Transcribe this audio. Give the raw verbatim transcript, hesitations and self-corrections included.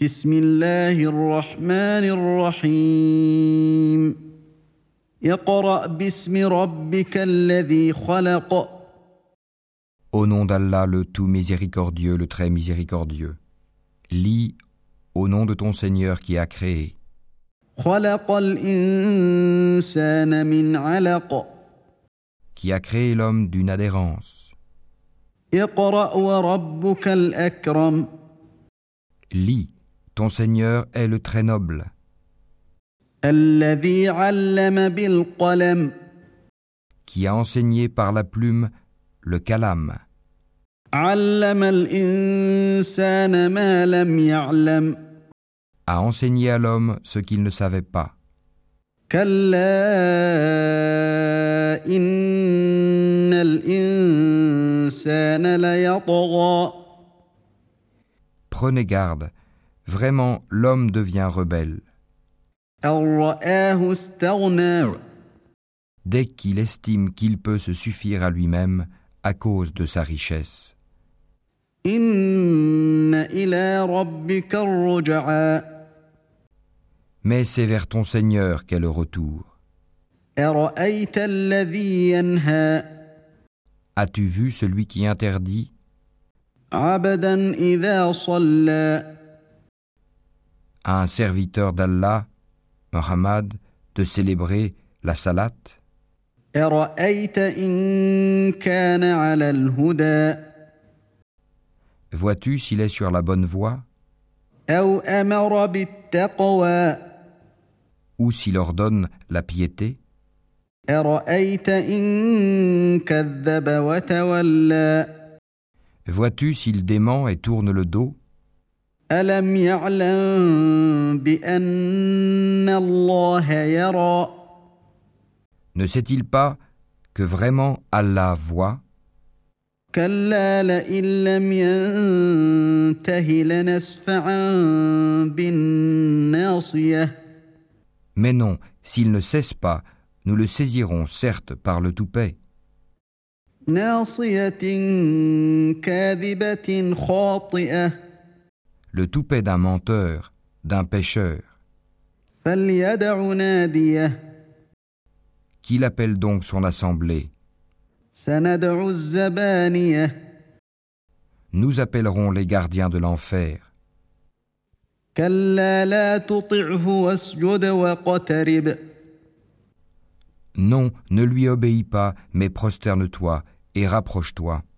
بسم الله الرحمن الرحيم اقرأ باسم ربك الذي خلق Au nom d'Allah, le tout miséricordieux, le très miséricordieux. Lis au nom de ton Seigneur qui a créé. خلق الإنسان من علق Qui a créé l'homme d'une adhérence. اقرأ وربك الأكرم Lis, ton Seigneur est le très noble. الذي علم بالقلم Qui a enseigné par la plume le kalam. علم الإنسان ما لم يعلم A enseigné à l'homme ce qu'il ne savait pas. كلا إن الإنسان ليطغى Prenez garde, vraiment l'homme devient rebelle. أن رآه استغنى Dès qu'il estime qu'il peut se suffire à lui-même à cause de sa richesse. إن إلى ربك الرجعى Mais c'est vers ton Seigneur qu'est le retour. أرأيت الذي ينهى As-tu vu celui qui interdit عبدا إذا صلى à un serviteur d'Allah, Muhammad, de célébrer la salat? أرأيت إن كان على الهدى Vois-tu s'il est sur la bonne voie أو أمر بالتقوى ou s'il ordonne la piété? أرأيت إن كذب وتولى Vois-tu s'il dément et tourne le dos? ألم يعلم بأن الله يرى Ne sait-il pas que vraiment Allah voit? كلا لئن لم ينته لنسفعا بالناصية Mais non, s'il ne cesse pas, nous le saisirons certes par le toupet. ناصية كاذبة خاطئة Le toupet d'un menteur, d'un pécheur. فليدع ناديه Qu'il appelle donc son assemblée. سندع الزبانية Nous appellerons les gardiens de l'enfer. كلا لا تطعه واسجد واقترب Non, ne lui obéis pas, mais prosterne-toi et rapproche-toi.